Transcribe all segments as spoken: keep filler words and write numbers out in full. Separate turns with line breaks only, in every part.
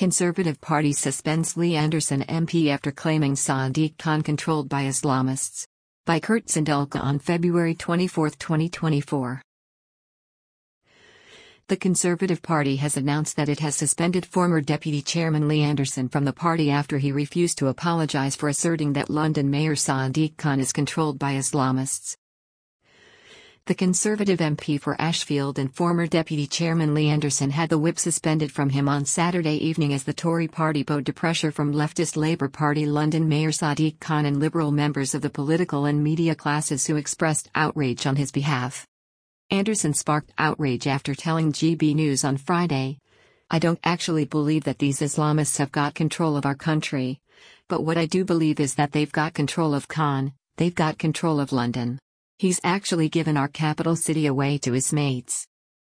Conservative Party suspends Lee Anderson M P after claiming Sadiq Khan controlled by Islamists. By Kurt Sandulka on February twenty-fourth, twenty twenty-four. The Conservative Party has announced that it has suspended former Deputy Chairman Lee Anderson from the party after he refused to apologise for asserting that London Mayor Sadiq Khan is controlled by Islamists. The Conservative M P for Ashfield and former Deputy Chairman Lee Anderson had the whip suspended from him on Saturday evening as the Tory party bowed to pressure from leftist Labour Party London Mayor Sadiq Khan and Liberal members of the political and media classes who expressed outrage on his behalf. Anderson sparked outrage after telling G B News on Friday, "I don't actually believe that these Islamists have got control of our country. But what I do believe is that they've got control of Khan, they've got control of London. He's actually given our capital city away to his mates."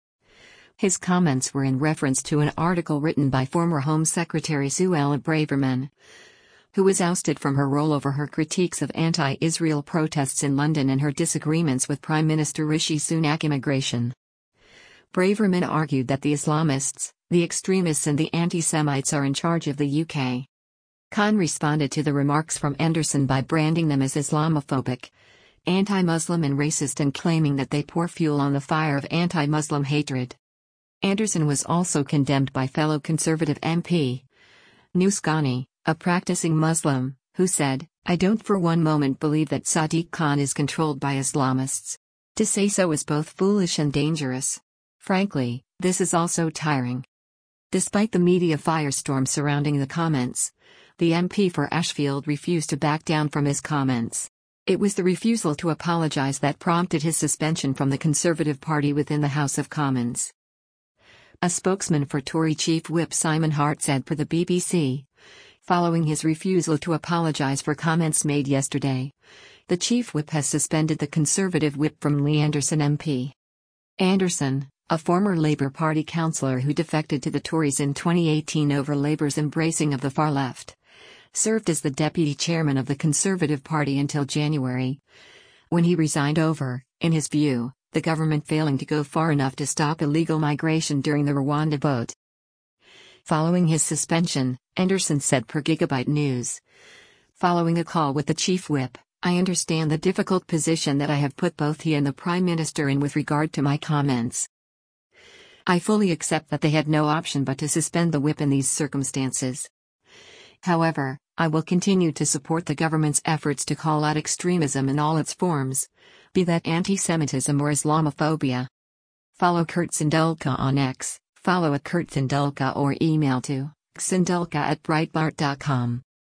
His comments were in reference to an article written by former Home Secretary Suella Braverman, who was ousted from her role over her critiques of anti-Israel protests in London and her disagreements with Prime Minister Rishi Sunak immigration. Braverman argued that the Islamists, the extremists and the anti-Semites are in charge of the U K. Khan responded to the remarks from Anderson by branding them as Islamophobic, anti-Muslim and racist and claiming that they pour fuel on the fire of anti-Muslim hatred. Anderson was also condemned by fellow Conservative M P Nus Ghani, a practicing Muslim, who said, "I don't for one moment believe that Sadiq Khan is controlled by Islamists. To say so is both foolish and dangerous. Frankly, this is also tiring." Despite the media firestorm surrounding the comments, the M P for Ashfield refused to back down from his comments. It was the refusal to apologise that prompted his suspension from the Conservative Party within the House of Commons. A spokesman for Tory Chief Whip Simon Hart said for the B B C, following his refusal to apologise for comments made yesterday, the Chief Whip has suspended the Conservative Whip from Lee Anderson M P. Anderson, a former Labour Party councillor who defected to the Tories in twenty eighteen over Labour's embracing of the far left, served as the deputy chairman of the Conservative Party until January, when he resigned over, in his view, the government failing to go far enough to stop illegal migration during the Rwanda vote. Following his suspension, Anderson said per Gigabyte News, "Following a call with the Chief Whip, I understand the difficult position that I have put both he and the Prime Minister in with regard to my comments. I fully accept that they had no option but to suspend the whip in these circumstances. However, I will continue to support the government's efforts to call out extremism in all its forms, be that anti-Semitism or Islamophobia." Follow Kurt Sandulka on X, follow at Kurt Sandulka or email to sandulka at breitbart dot com.